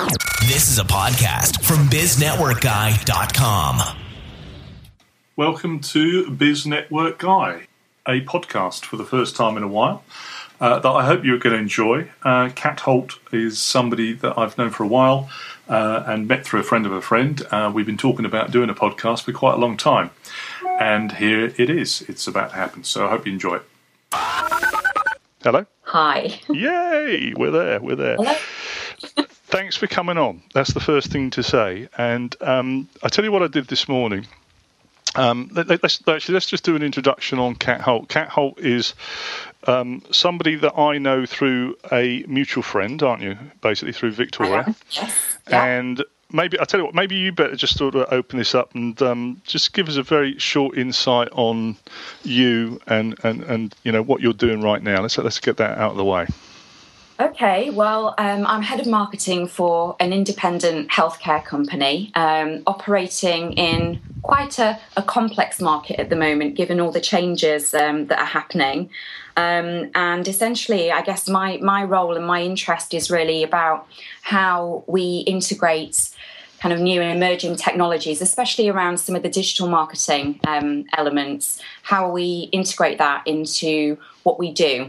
This is a podcast from BizNetworkGuy.com. Welcome to Biz Network Guy, a podcast for the first time in a while that I hope you're going to enjoy. Kat Holt is somebody that I've known for a while and met through a friend of a friend. We've been talking about doing a podcast for quite a long time. And here it is. It's about to happen. So I hope you enjoy it. Hello? Hi. Yay! We're there. Hello. Thanks for coming on. That's the first thing to say. And I tell you what I did this morning. Let's just do an introduction on Kat Holt. Kat Holt is somebody that I know through a mutual friend, aren't you? Basically through Victoria. Yes. Yeah. And maybe I tell you what. Maybe you better just sort of open this up and just give us a very short insight on you and you know what you're doing right now. Let's get that out of the way. Okay, well, I'm head of marketing for an independent healthcare company operating in quite a complex market at the moment, given all the changes that are happening. And essentially, I guess my role and my interest is really about how we integrate kind of new and emerging technologies, especially around some of the digital marketing elements, how we integrate that into what we do.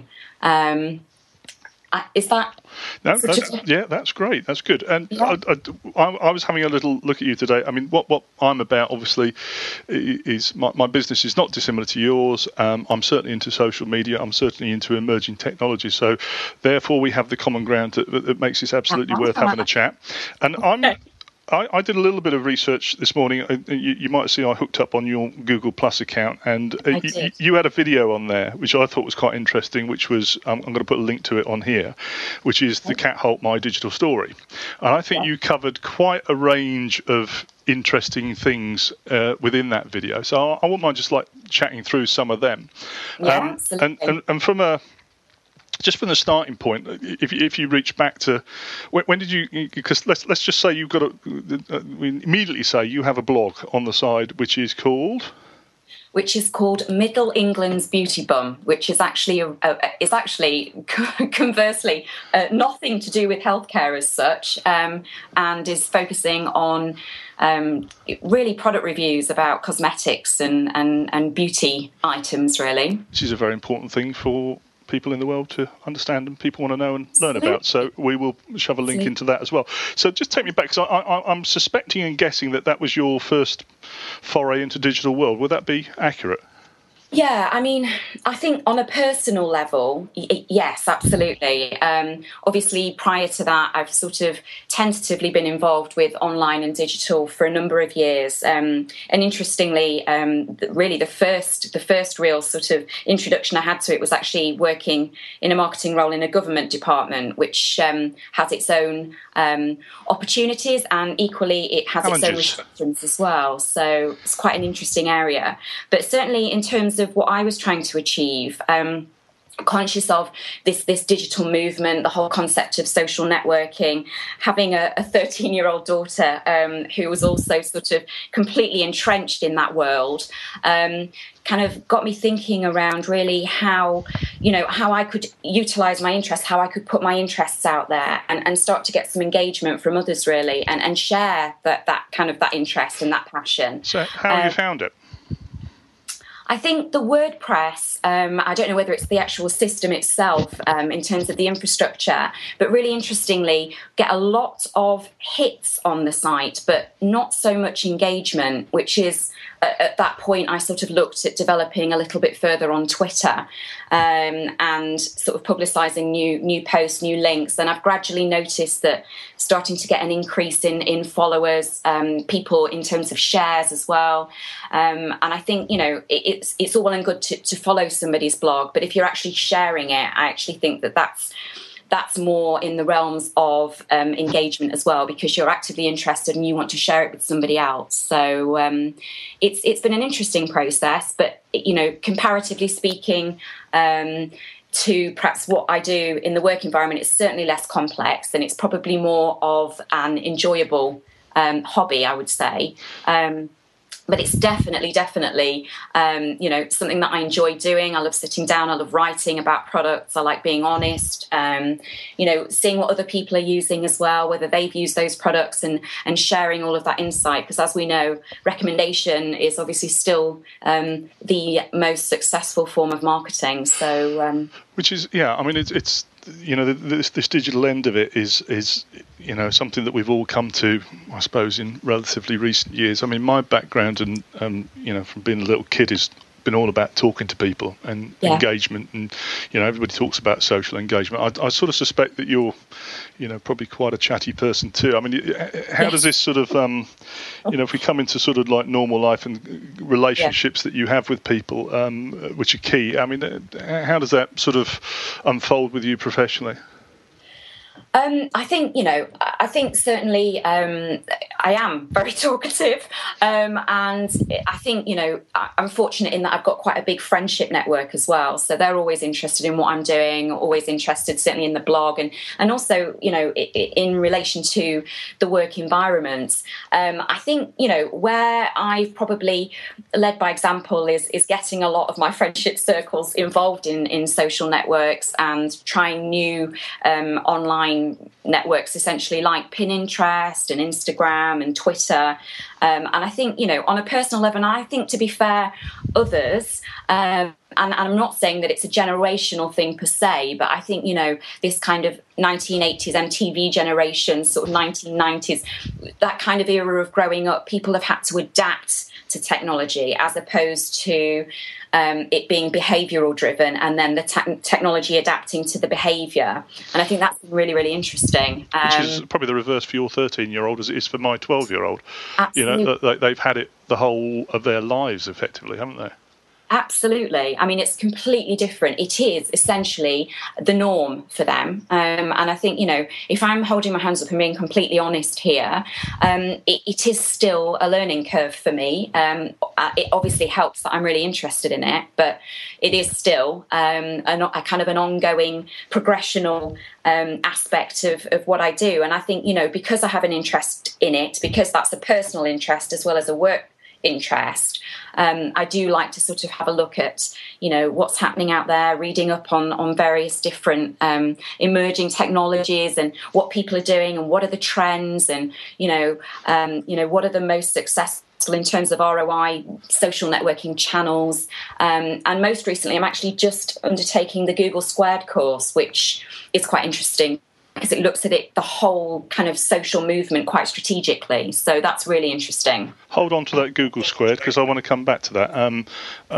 Is that... that's great. That's good. And yeah. I was having a little look at you today. I mean, what I'm about, obviously, is my business is not dissimilar to yours. I'm certainly into social media. I'm certainly into emerging technology. So, therefore, we have the common ground that makes this absolutely worth having a chat. And I did a little bit of research this morning. You might see I hooked up on your Google Plus account, and you had a video on there, which I thought was quite interesting, which was, I'm going to put a link to it on here, which is the Kat Holt My Digital Story. And I think you covered quite a range of interesting things within that video. So I wouldn't mind just like chatting through some of them. Yeah, absolutely. And from just from the starting point, if you reach back to when did you? Because let's just say you've got we immediately say you have a blog on the side which is called Middle England's Beauty Bum, which is actually conversely nothing to do with healthcare as such, and is focusing on really product reviews about cosmetics and beauty items, really. Which is a very important thing for people in the world to understand and people want to know and learn about. So we will shove a link into that as well. So just take me back, because I'm suspecting and guessing that was your first foray into digital world. Would that be accurate? Yeah, I mean, I think on a personal level, yes, absolutely. Obviously, prior to that, I've sort of tentatively been involved with online and digital for a number of years. And interestingly, really the first real sort of introduction I had to it was actually working in a marketing role in a government department, which has its own opportunities, and equally it has its own restrictions as well. So it's quite an interesting area. But certainly in terms of what I was trying to achieve, conscious of this digital movement, the whole concept of social networking, having a 13-year-old daughter who was also sort of completely entrenched in that world, kind of got me thinking around really how I could utilize my interests, how I could put my interests out there and start to get some engagement from others, really, and share that kind of that interest and that passion. So how have you found it? I think the WordPress, I don't know whether it's the actual system itself in terms of the infrastructure, but really interestingly, get a lot of hits on the site, but not so much engagement, which is, at that point, I sort of looked at developing a little bit further on Twitter and sort of publicising new posts, new links. And I've gradually noticed that starting to get an increase in followers, people in terms of shares as well. And I think, it's all well and good to follow somebody's blog, but if you're actually sharing it, I actually think that's more in the realms of engagement as well, because you're actively interested and you want to share it with somebody else. So it's been an interesting process, but comparatively speaking, to perhaps what I do in the work environment, it's certainly less complex, and it's probably more of an enjoyable hobby, I would say. But it's definitely, something that I enjoy doing. I love sitting down. I love writing about products. I like being honest, seeing what other people are using as well, whether they've used those products and sharing all of that insight. Because as we know, recommendation is obviously still the most successful form of marketing. So, which is, I mean, it's this digital end of it is something that we've all come to, I suppose, in relatively recent years. I mean, my background and from being a little kid has been all about talking to people and engagement, and everybody talks about social engagement. I sort of suspect that you're probably quite a chatty person too. I mean, how does this sort of if we come into sort of like normal life and relationships that you have with people, which are key, I mean, how does that sort of unfold with you professionally? I think certainly I am very talkative, and I think I'm fortunate in that I've got quite a big friendship network as well. So they're always interested in what I'm doing, always interested certainly in the blog, and also in relation to the work environment. I think where I've probably led by example is getting a lot of my friendship circles involved in social networks and trying new online networks, essentially like Pinterest and Instagram and Twitter. And I think, on a personal level, and I think, to be fair, others, and I'm not saying that it's a generational thing per se, but I think, this kind of 1980s MTV generation, sort of 1990s, that kind of era of growing up, people have had to adapt to technology as opposed to it being behavioural driven, and then the technology adapting to the behaviour. And I think that's really, really interesting. Which is probably the reverse for your 13-year-old as it is for my 12-year-old. Absolutely. They've had it the whole of their lives, effectively, haven't they? Absolutely. I mean, it's completely different. It is essentially the norm for them. And I think, if I'm holding my hands up and being completely honest here, it is still a learning curve for me. It obviously helps that I'm really interested in it, but it is still a kind of an ongoing progressional aspect of what I do. And I think, because I have an interest in it, because that's a personal interest as well as a work interest, I do like to sort of have a look at what's happening out there, reading up on various different emerging technologies and what people are doing and what are the trends, and what are the most successful in terms of ROI social networking channels. And most recently, I'm actually just undertaking the Google Squared course, which is quite interesting because it looks at the whole kind of social movement quite strategically. So that's really interesting. Hold on to that Google Squared, because I want to come back to that.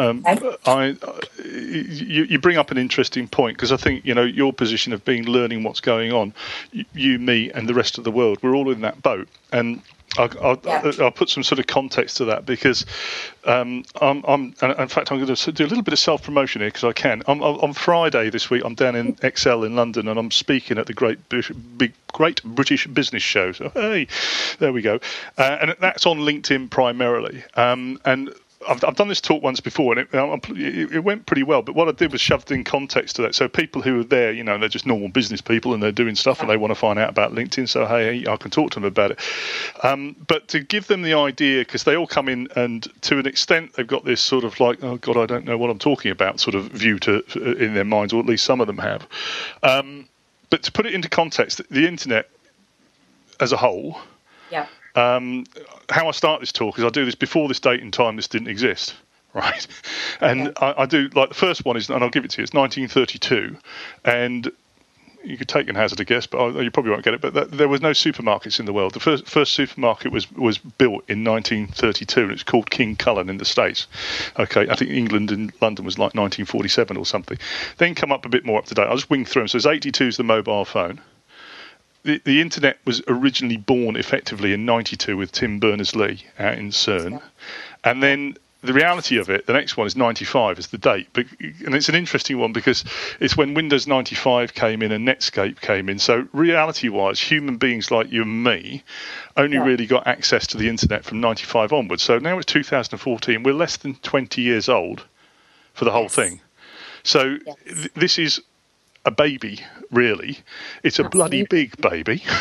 You bring up an interesting point, because I think, your position of learning what's going on, you, me, and the rest of the world, we're all in that boat. And I'll put some sort of context to that, because in fact, I'm going to do a little bit of self-promotion here because I can. On Friday this week, I'm down in Excel in London, and I'm speaking at the Great British Business Show. So, hey, there we go. And that's on LinkedIn primarily. And I've done this talk once before, and it went pretty well. But what I did was shoved in context to that. So people who are there, they're just normal business people, and they're doing stuff, and they want to find out about LinkedIn. So hey, I can talk to them about it. But to give them the idea, because they all come in, and to an extent, they've got this sort of like, oh God, I don't know what I'm talking about, sort of view in their minds, or at least some of them have. But to put it into context, the internet as a whole. Yeah. How I start this talk is I do this before this date and time. This didn't exist, right? And I do, like, the first one is, and I'll give it to you, it's 1932, and you could take and hazard a guess, but you probably won't get it, but there was no supermarkets in the world. The first supermarket was built in 1932, and it's called King Cullen in the States. Okay, I think England and London was like 1947 or something. Then come up a bit more up to date. I'll just wing through them. So it's 82 is the mobile phone. The internet was originally born effectively in 92 with Tim Berners-Lee out in CERN. And then the reality of it, the next one is 95 is the date. And it's an interesting one because it's when Windows 95 came in and Netscape came in. So reality-wise, human beings like you and me only really got access to the internet from 95 onwards. So now it's 2014. We're less than 20 years old for the whole thing. So this is a baby, really. It's a bloody big baby.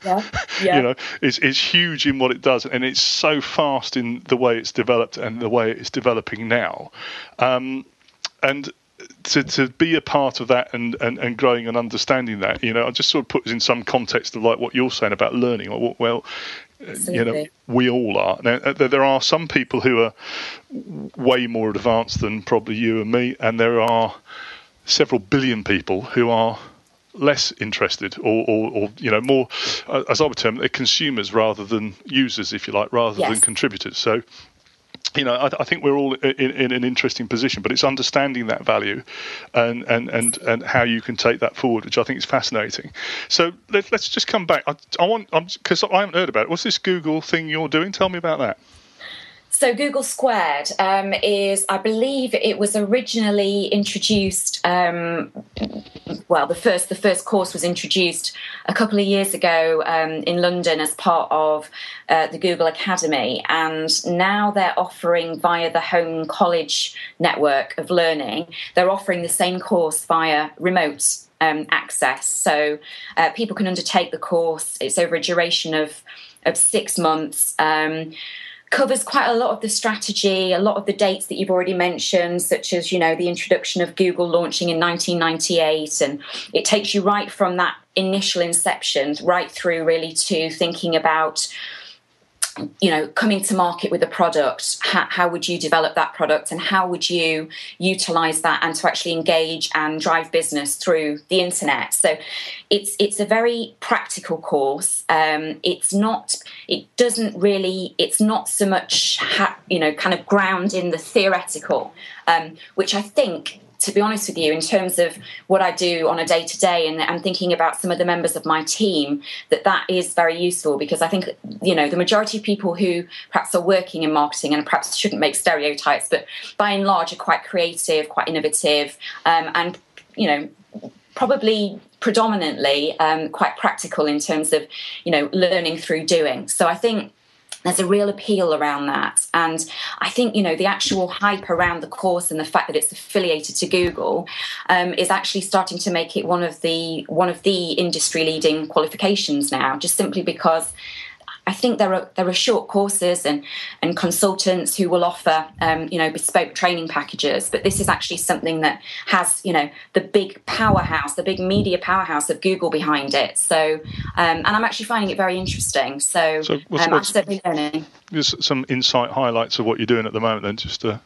It's huge in what it does, and it's so fast in the way it's developed and the way it's developing now. And to be a part of that and growing and understanding that, I just sort of put this in some context of like what you're saying about learning. Well, we all are. Now, there are some people who are way more advanced than probably you and me, and there are several billion people who are less interested or more, as I would term it, consumers rather than users, if you like, rather than contributors. So, I think we're all in an interesting position, but it's understanding that value and how you can take that forward, which I think is fascinating. So let's just come back. Because I haven't heard about it. What's this Google thing you're doing? Tell me about that. So Google Squared is, I believe, it was originally introduced. The first course was introduced a couple of years ago in London as part of the Google Academy, and now they're offering via the Home College network of learning. They're offering the same course via remote access, so people can undertake the course. It's over a duration of 6 months. Covers quite a lot of the strategy, a lot of the dates that you've already mentioned, such as, the introduction of Google launching in 1998. And it takes you right from that initial inception right through really to thinking about, coming to market with a product. How would you develop that product, and how would you utilize that and to actually engage and drive business through the internet? So it's a very practical course. It's not so much kind of ground in the theoretical, which I think, to be honest with you, in terms of what I do on a day-to-day, and I'm thinking about some of the members of my team, that is very useful, because I think, the majority of people who perhaps are working in marketing, and perhaps shouldn't make stereotypes, but by and large are quite creative, quite innovative, and, probably predominantly quite practical in terms of, learning through doing. So I think there's a real appeal around that. And I think, the actual hype around the course and the fact that it's affiliated to Google is actually starting to make it one of the industry leading qualifications now, just simply because I think there are short courses and consultants who will offer bespoke training packages, but this is actually something that has the big powerhouse, the big media powerhouse of Google behind it. So and I'm actually finding it very interesting. So I'm certainly learning. Just some insight highlights of what you're doing at the moment, then, just to.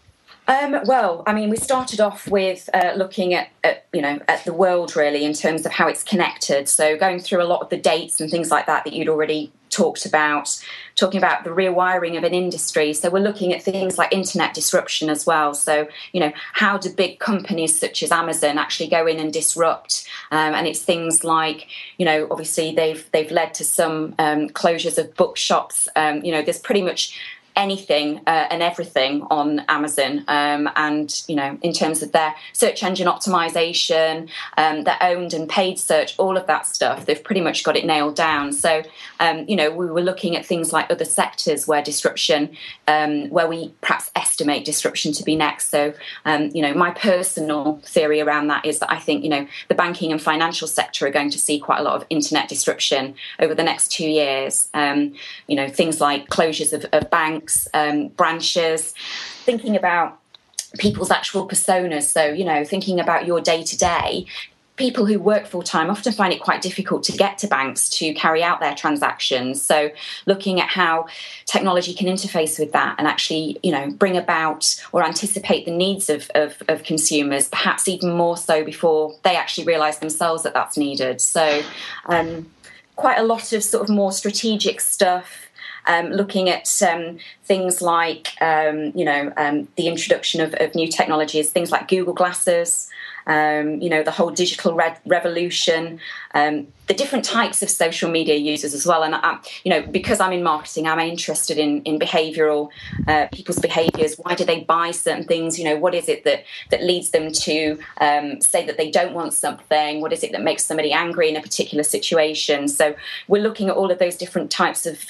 We started off with looking at the world really in terms of how it's connected. So going through a lot of the dates and things like that you'd already talked about, talking about the rewiring of an industry. So we're looking at things like internet disruption as well. So, how do big companies such as Amazon actually go in and disrupt? And it's things like, obviously they've led to some closures of bookshops. There's pretty much anything and everything on Amazon, and in terms of their search engine optimization, their owned and paid search, all of that stuff, they've pretty much got it nailed down. So we were looking at things like other sectors where disruption, where we perhaps estimate disruption to be next. So my personal theory around that is that I think the banking and financial sector are going to see quite a lot of internet disruption over the next 2 years. Things like closures of banks, branches, thinking about people's actual personas. So, thinking about your day-to-day, people who work full-time often find it quite difficult to get to banks to carry out their transactions. So looking at how technology can interface with that and actually, bring about or anticipate the needs of consumers, perhaps even more so before they actually realise themselves that that's needed. So quite a lot of sort of more strategic stuff. Looking at things like, the introduction of new technologies, things like Google Glasses, the whole digital revolution, the different types of social media users as well. And, because I'm in marketing, I'm interested in behavioural, people's behaviours. Why do they buy certain things? What is it that leads them to say that they don't want something? What is it that makes somebody angry in a particular situation? So we're looking at all of those different types of social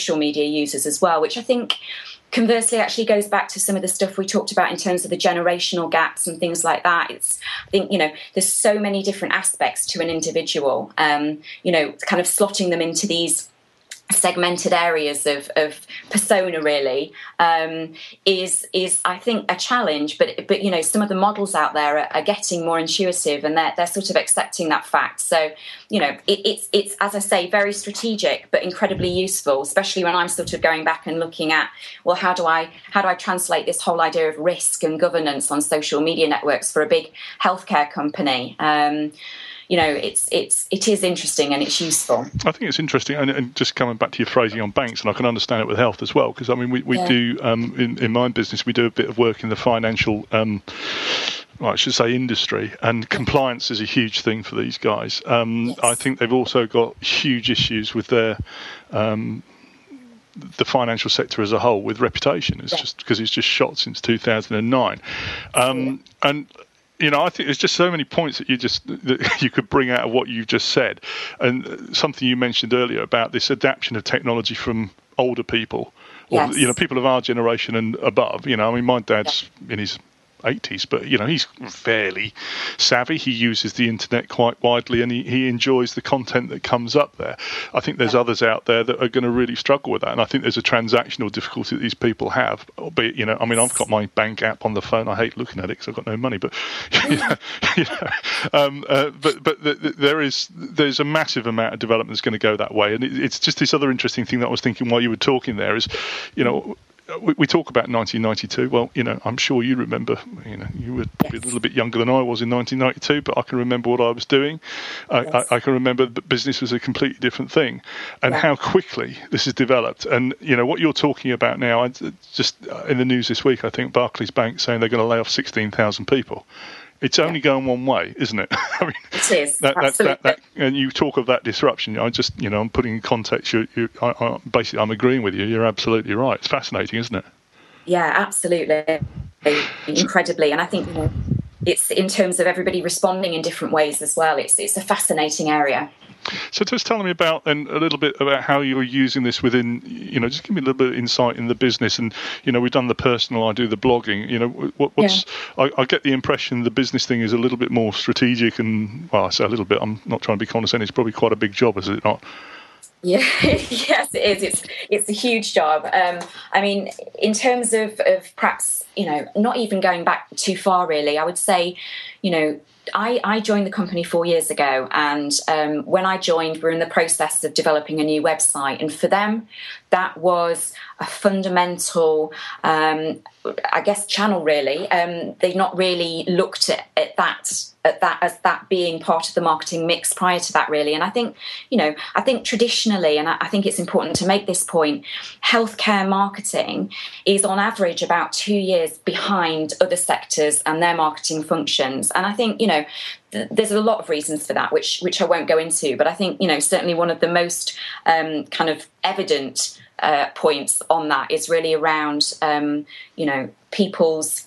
social media users as well, which I think conversely actually goes back to some of the stuff we talked about in terms of the generational gaps and things like that. I think, there's so many different aspects to an individual, kind of slotting them into these segmented areas of persona really is I think a challenge, but some of the models out there are getting more intuitive, and they're sort of accepting that fact. So it's as I say, very strategic but incredibly useful, especially when I'm sort of going back and looking at, well, how do I translate this whole idea of risk and governance on social media networks for a big healthcare company. It is interesting and it's useful. I think it's interesting, and just coming back to your phrasing on banks, and I can understand it with health as well, because I mean we do in my business we do a bit of work in the financial I should say industry, and compliance is a huge thing for these guys. Yes. I think they've also got huge issues with their the financial sector as a whole with reputation. It's just because it's just shot since 2009, and I think there's just so many points that you could bring out of what you just said, and something you mentioned earlier about this adaptation of technology from older people, or people of our generation and above. My dad's in his 80s, but he's fairly savvy. He uses the internet quite widely, and he enjoys the content that comes up there. I think there's others out there that are going to really struggle with that, and I think there's a transactional difficulty that these people have. Albeit, I've got my bank app on the phone. I hate looking at it because I've got no money, but there's a massive amount of development that's going to go that way, and it's just this other interesting thing that I was thinking while you were talking there is, we talk about 1992. Well, I'm sure you remember. You were probably a little bit younger than I was in 1992, but I can remember what I was doing. I can remember that business was a completely different thing, and how quickly this has developed. And what you're talking about now, just in the news this week, I think Barclays Bank saying they're going to lay off 16,000 people. It's only going one way, isn't it? I mean, it is. Absolutely. And you talk of that disruption. I'm putting in context. Basically, I'm agreeing with you. You're absolutely right. It's fascinating, isn't it? Yeah, absolutely. Incredibly. And I think, it's in terms of everybody responding in different ways as well. It's a fascinating area. So just tell me about, and a little bit about how you're using this within, just give me a little bit of insight in the business. And, we've done the personal, I do the blogging. I get the impression the business thing is a little bit more strategic, and, well, I say a little bit, I'm not trying to be condescending, it's probably quite a big job, is it not? Yeah, yes, it is. It's a huge job. In terms of perhaps, not even going back too far, really, I would say, I joined the company 4 years ago, and when I joined, we were in the process of developing a new website, and for them, that was a fundamental, channel. Really, they'd not really looked at that as that being part of the marketing mix prior to that, really. And I think, traditionally, and I think it's important to make this point, healthcare marketing is on average about 2 years behind other sectors and their marketing functions. And I think, there's a lot of reasons for that, which I won't go into, but I think, certainly one of the most kind of evident points on that is really around, people's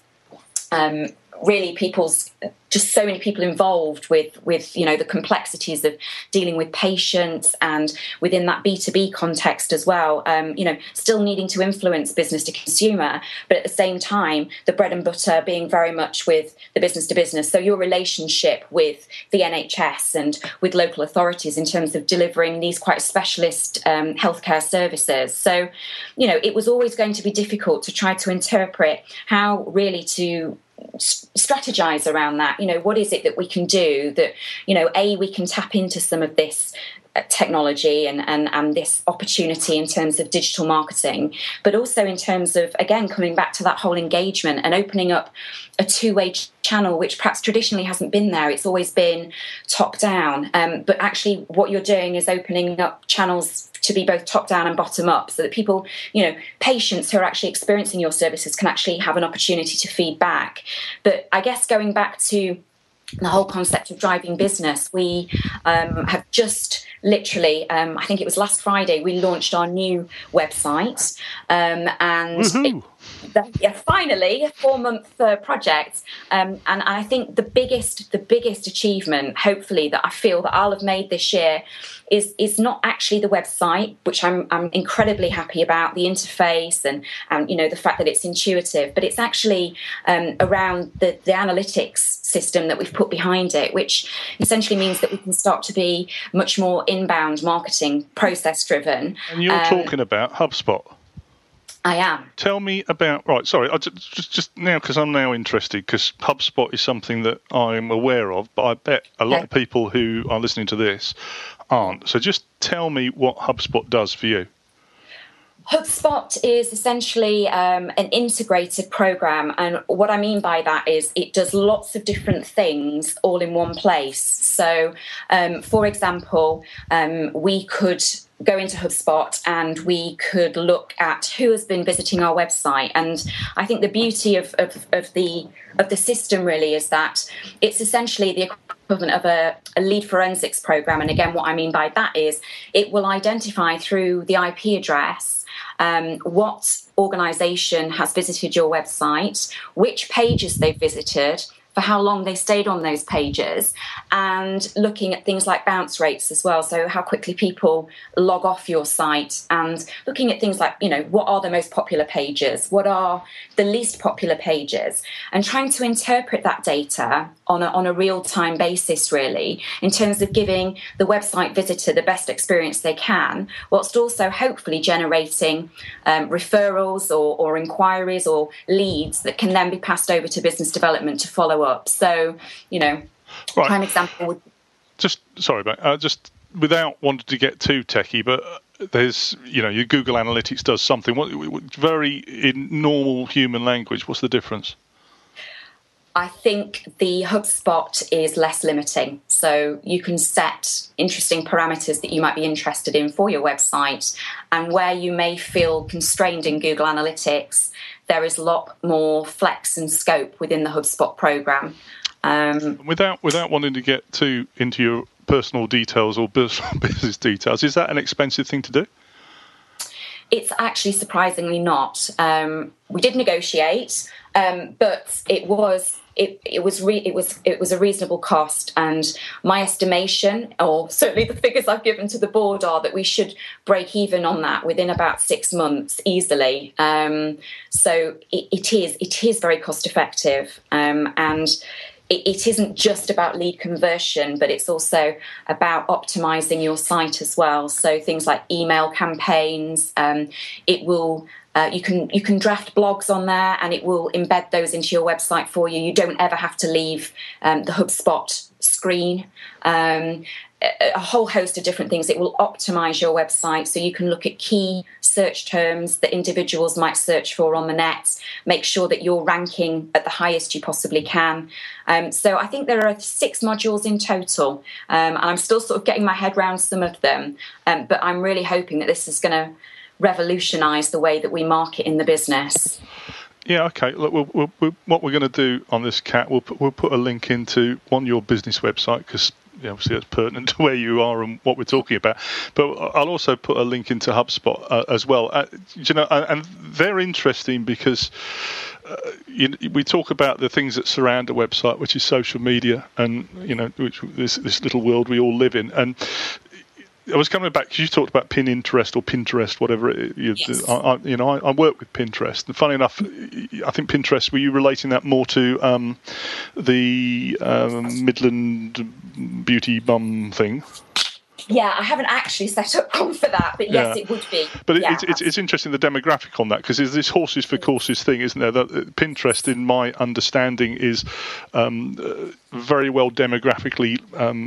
just so many people involved with the complexities of dealing with patients, and within that B2B context as well, still needing to influence business to consumer, but at the same time, the bread and butter being very much with the business to business. So your relationship with the NHS and with local authorities in terms of delivering these quite specialist healthcare services. So, it was always going to be difficult to try to interpret how really to strategize around that. What is it that we can do that, we can tap into some of this technology and this opportunity in terms of digital marketing, but also in terms of, again, coming back to that whole engagement and opening up a two-way channel, which perhaps traditionally hasn't been there. It's always been top down, but actually what you're doing is opening up channels to be both top down and bottom up, so that people, patients who are actually experiencing your services can actually have an opportunity to feed back. But I guess going back to the whole concept of driving business, we have just literally, I think it was last Friday, we launched our new website, and finally, a 4-month project, and I think the biggest achievement, hopefully, that I feel that I'll have made this year is not actually the website, which I'm incredibly happy about, the interface and the fact that it's intuitive, but it's actually around the analytics system that we've put behind it, which essentially means that we can start to be much more inbound marketing, process driven. And you're talking about HubSpot. I am. Tell me about, right, sorry, I just now, because I'm now interested, because HubSpot is something that I'm aware of, but I bet a lot of people who are listening to this aren't. So just tell me what HubSpot does for you. HubSpot is essentially an integrated program, and what I mean by that is it does lots of different things all in one place. So, for example, we could go into HubSpot and we could look at who has been visiting our website. And I think the beauty of the system really is that it's essentially the equivalent of a lead forensics program. And again, what I mean by that is it will identify through the IP address what organisation has visited your website, which pages they've visited, for how long they stayed on those pages, and looking at things like bounce rates as well. So how quickly people log off your site, and looking at things like, what are the most popular pages? What are the least popular pages? And trying to interpret that data on a real-time basis, really, in terms of giving the website visitor the best experience they can, whilst also hopefully generating referrals or inquiries or leads that can then be passed over to business development to follow up. So, prime example would... Just without wanting to get too techie, but there's, your Google Analytics does something. Very in normal human language, what's the difference? I think the HubSpot is less limiting. So you can set interesting parameters that you might be interested in for your website. And where you may feel constrained in Google Analytics, there is a lot more flex and scope within the HubSpot program. Without wanting to get too into your personal details or business details, is that an expensive thing to do? It's actually surprisingly not. We did negotiate, but it was a reasonable cost, and my estimation, or certainly the figures I've given to the board, are that we should break even on that within about 6 months easily. So it is very cost effective, and it isn't just about lead conversion, but it's also about optimizing your site as well. So things like email campaigns, it will. You can draft blogs on there, and it will embed those into your website for you. You don't ever have to leave the HubSpot screen. A whole host of different things. It will optimize your website so you can look at key search terms that individuals might search for on the net, make sure that you're ranking at the highest you possibly can. So I think there are 6 modules in total, and I'm still sort of getting my head around some of them, but I'm really hoping that this is going to revolutionise the way that we market in the business. Yeah, okay. Look, what we're going to do on this, Kat, we'll put a link into your business website, because obviously that's pertinent to where you are and what we're talking about. But I'll also put a link into HubSpot as well. And they're interesting because we talk about the things that surround a website, which is social media, and which this little world we all live in. And I was coming back because you talked about Pinterest or Pinterest, whatever it is. Yes. I work with Pinterest, and funny enough, I think Pinterest. Were you relating that more to the Midland beauty bum thing? Yeah, I haven't actually set up one for that, but yes, it would be. But it's interesting, the demographic on that, because there's this horses for courses thing, isn't there? That Pinterest, in my understanding, is very well demographically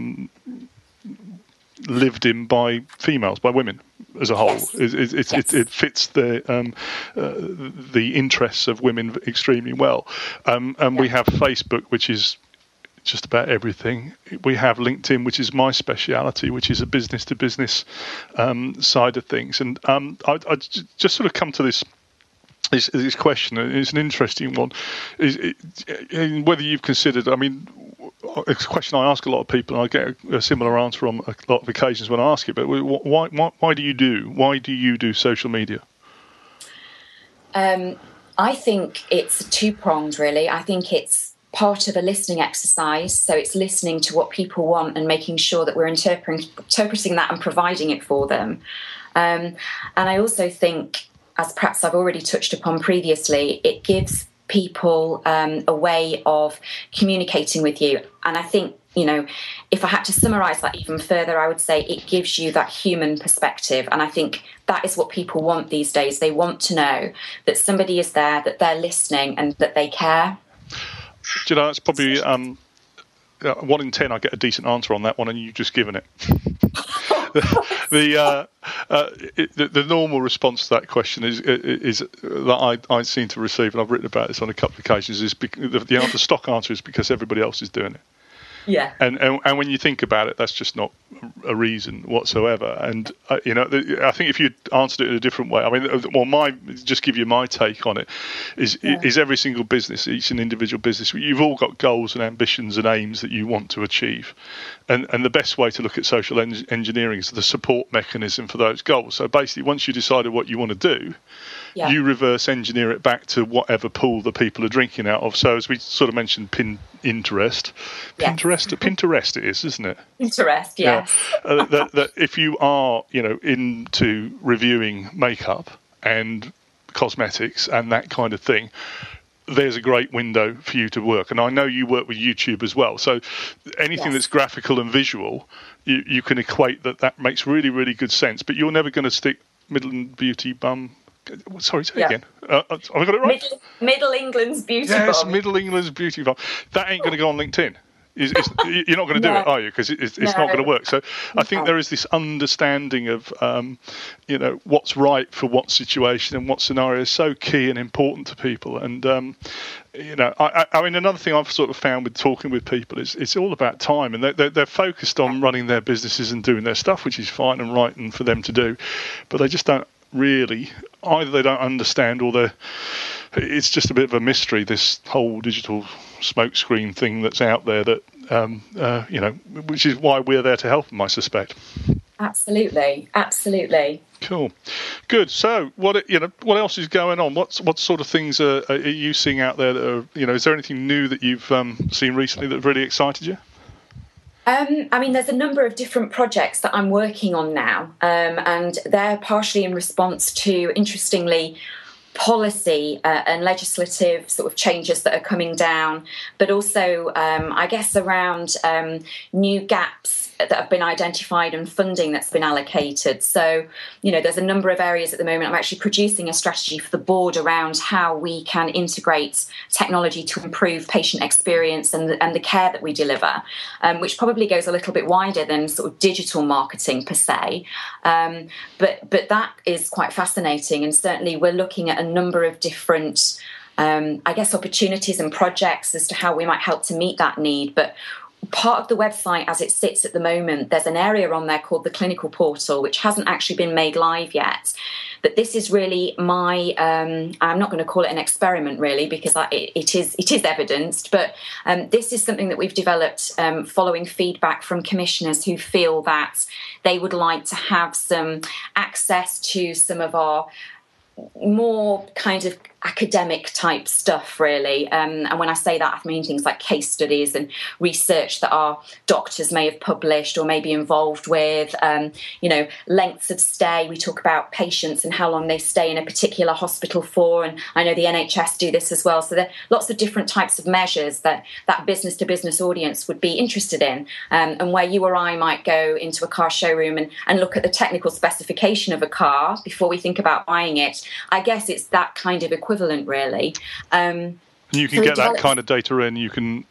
lived in by females, by women as a whole. Yes. It fits the interests of women extremely well. We have Facebook, which is just about everything. We have LinkedIn, which is my speciality, which is a business to business side of things. And I just sort of come to this question. It's an interesting one. Whether you've considered, it's a question I ask a lot of people, and I get a similar answer on a lot of occasions when I ask it. But why do you do social media? I think it's two-pronged, really. I think it's part of a listening exercise. So it's listening to what people want and making sure that we're interpreting that and providing it for them. And I also think, as perhaps I've already touched upon previously, it gives people a way of communicating with you. And I think, if I had to summarise that even further, I would say it gives you that human perspective. And I think that is what people want these days. They want to know that somebody is there, that they're listening and that they care. It's probably 1 in 10 I get a decent answer on that one, and you've just given it. The normal response to that question is that I seem to receive, and I've written about this on a couple of occasions, is the stock answer is because everybody else is doing it. Yeah. And when you think about it, that's just not a reason whatsoever. And I think if you answered it in a different way, just give you my take on it, is every single business, each an individual business, you've all got goals and ambitions and aims that you want to achieve. And the best way to look at social engineering is the support mechanism for those goals. So basically, once you decided what you want to do, you reverse engineer it back to whatever pool the people are drinking out of. So as we sort of mentioned, Pinterest it is, isn't it? Pinterest, yes. Yeah. That if you are, into reviewing makeup and cosmetics and that kind of thing, there's a great window for you to work. And I know you work with YouTube as well. So anything that's graphical and visual, you can equate that makes really, really good sense. But you're never going to stick Midland Beauty Bum. Sorry, say again. Have I got it right? Middle England's Beauty Bum. Yes, Middle England's Beauty Bum. That ain't going to go on LinkedIn. You're not going to do it, are you? Because it's not going to work. So I think there is this understanding of, what's right for what situation and what scenario is so key and important to people. And, another thing I've sort of found with talking with people is it's all about time. And they're focused on running their businesses and doing their stuff, which is fine and right and for them to do. But they just don't really, either they don't understand or it's just a bit of a mystery, this whole digital smokescreen thing that's out there that, which is why we're there to help them, I suspect. Absolutely. Cool. Good. So what else is going on? What sort of things are you seeing out there that are, is there anything new that you've seen recently that really excited you? There's a number of different projects that I'm working on now, and they're partially in response to, interestingly, policy and legislative sort of changes that are coming down, but also, I guess, around new gaps that have been identified and funding that's been allocated. So, there's a number of areas at the moment. I'm actually producing a strategy for the board around how we can integrate technology to improve patient experience and the care that we deliver, which probably goes a little bit wider than sort of digital marketing per se. But that is quite fascinating. And certainly we're looking at a number of different, opportunities and projects as to how we might help to meet that need. But part of the website as it sits at the moment, there's an area on there called the clinical portal, which hasn't actually been made live yet. But this is really my, I'm not going to call it an experiment really, because it is evidenced, but this is something that we've developed following feedback from commissioners who feel that they would like to have some access to some of our more kind of academic type stuff, really. And when I say that, I mean things like case studies and research that our doctors may have published or may be involved with, lengths of stay. We talk about patients and how long they stay in a particular hospital for, and I know the NHS do this as well. So there are lots of different types of measures that business-to-business audience would be interested in, and where you or I might go into a car showroom and look at the technical specification of a car before we think about buying it. I guess it's that kind of equivalent, really. You can get that kind of data in. You can,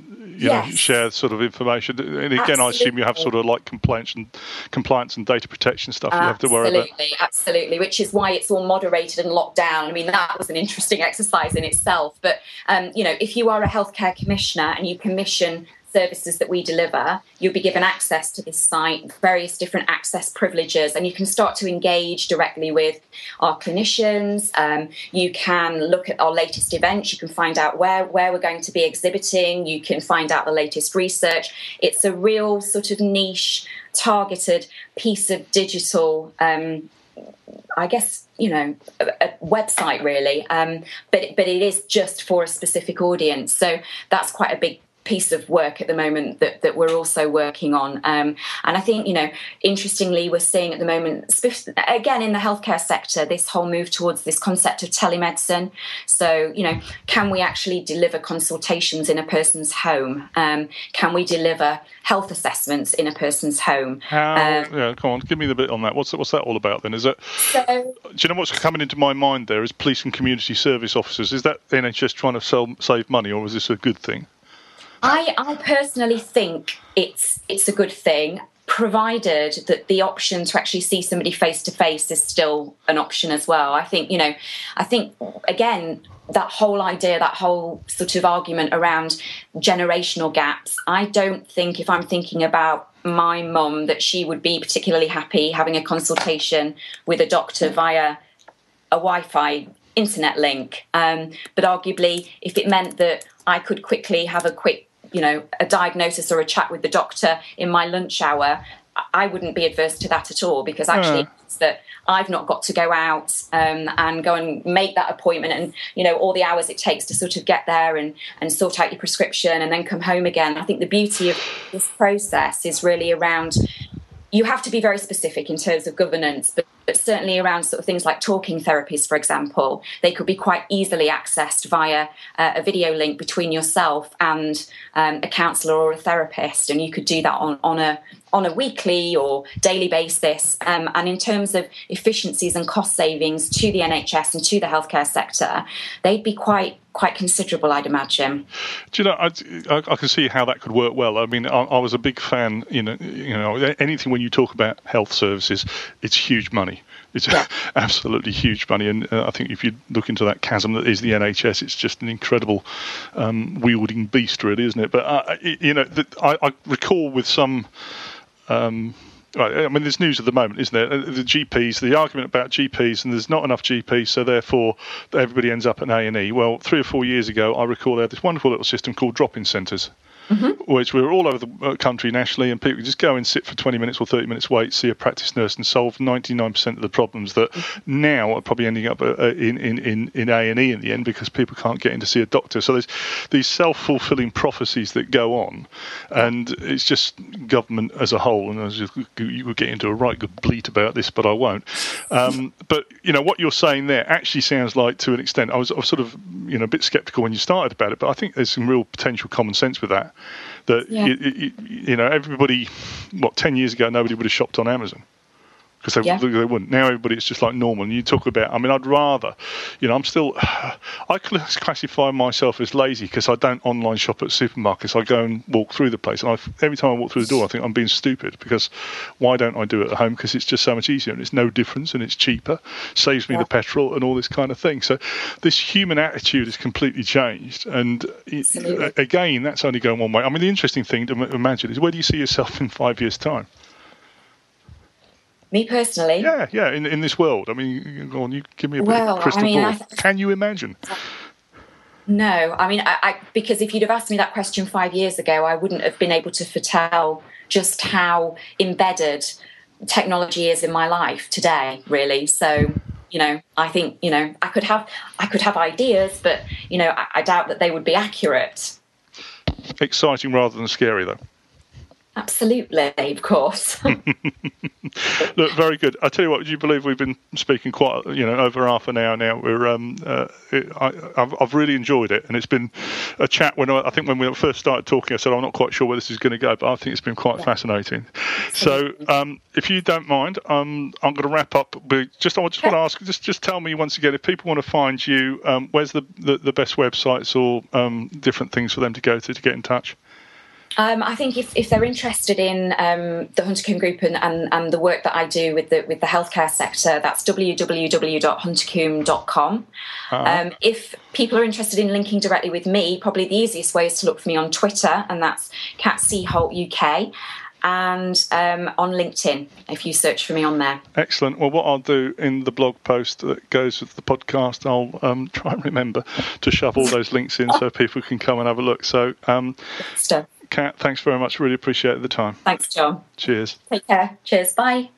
share sort of information. And again, absolutely. I assume you have sort of like compliance and data protection stuff you have to worry about. Absolutely. Which is why it's all moderated and locked down. I mean, that was an interesting exercise in itself. But if you are a healthcare commissioner and you commission services that we deliver, you'll be given access to this site, various different access privileges, and you can start to engage directly with our clinicians. You can look at our latest events. You can find out where we're going to be exhibiting. You can find out the latest research. It's a real sort of niche, targeted piece of digital I guess, a website really, but it is just for a specific audience. So that's quite a big piece of work at the moment that we're also working on. And I think, interestingly, we're seeing at the moment, again, in the healthcare sector, this whole move towards this concept of telemedicine. So, can we actually deliver consultations in a person's home? Can we deliver health assessments in a person's home? Yeah, come on, give me the bit on that. What's that all about then? Do you know what's coming into my mind there is police and community service officers? Is that NHS trying to save money, or is this a good thing? I personally think it's a good thing, provided that the option to actually see somebody face to face is still an option as well. I think again, that whole idea, that whole sort of argument around generational gaps, I don't think, if I'm thinking about my mum, that she would be particularly happy having a consultation with a doctor via a Wi-Fi internet link. But arguably, if it meant that I could quickly have a diagnosis or a chat with the doctor in my lunch hour, I wouldn't be adverse to that at all, because actually it's that I've not got to go out and go and make that appointment and, all the hours it takes to sort of get there and sort out your prescription and then come home again. I think the beauty of this process is really around, you have to be very specific in terms of governance, but certainly around sort of things like talking therapies, for example, they could be quite easily accessed via a video link between yourself and a counsellor or a therapist, and you could do that on a weekly or daily basis. And in terms of efficiencies and cost savings to the NHS and to the healthcare sector, they'd be quite considerable, I'd imagine. Do you know, I can see how that could work well. I mean, I was a big fan, anything when you talk about health services, it's huge money. It's absolutely huge money. And I think if you look into that chasm that is the NHS, it's just an incredible wielding beast, really, isn't it? But, I recall with some... there's news at the moment, isn't there? The GPs, the argument about GPs, and there's not enough GPs, so therefore everybody ends up at A&E. Well, 3 or 4 years ago, I recall they had this wonderful little system called drop-in centres. Which we were all over the country nationally, and people could just go and sit for 20 minutes or 30 minutes, wait, see a practice nurse, and solve 99% of the problems that now are probably ending up in A&E in the end, because people can't get in to see a doctor. So there's these self-fulfilling prophecies that go on, and it's just government as a whole. And you could get into a right good bleat about this, but I won't. But what you're saying there actually sounds like, to an extent, I was sort of a bit sceptical when you started about it, but I think there's some real potential common sense with that. Everybody, 10 years ago, nobody would have shopped on Amazon, because they wouldn't. Now everybody, it's just like normal. And you talk about, I'd rather, I classify myself as lazy because I don't online shop at supermarkets. I go and walk through the place. And every time I walk through the door, I think I'm being stupid, because why don't I do it at home? Because it's just so much easier, and it's no difference, and it's cheaper, saves me the petrol and all this kind of thing. So this human attitude is completely changed. And again, that's only going one way. The interesting thing to imagine is, where do you see yourself in 5 years' time? Me personally? Yeah, in this world. Go on, you give me a bit of crystal ball. Can you imagine? No, I because if you'd have asked me that question 5 years ago, I wouldn't have been able to foretell just how embedded technology is in my life today, really. So, I think, I could have ideas, but, I doubt that they would be accurate. Exciting rather than scary, though. Absolutely, of course. Look, very good. I tell you what, would you believe we've been speaking quite, over half an hour now? I've really enjoyed it, and it's been a chat. I think when we first started talking, I said I'm not quite sure where this is going to go, but I think it's been quite fascinating. So, if you don't mind, I'm going to wrap up. I just want to ask, just tell me once again, if people want to find you, where's the best websites or different things for them to go to get in touch? I think if they're interested in the Huntercombe Group and the work that I do with the healthcare sector, that's www.huntercombe.com. If people are interested in linking directly with me, probably the easiest way is to look for me on Twitter, and that's Kat C. Holt UK, and on LinkedIn, if you search for me on there. Excellent. Well, what I'll do in the blog post that goes with the podcast, I'll try and remember to shove all those links in so people can come and have a look. So, Kat, thanks very much. Really appreciate the time. Thanks, John. Cheers. Take care. Cheers. Bye.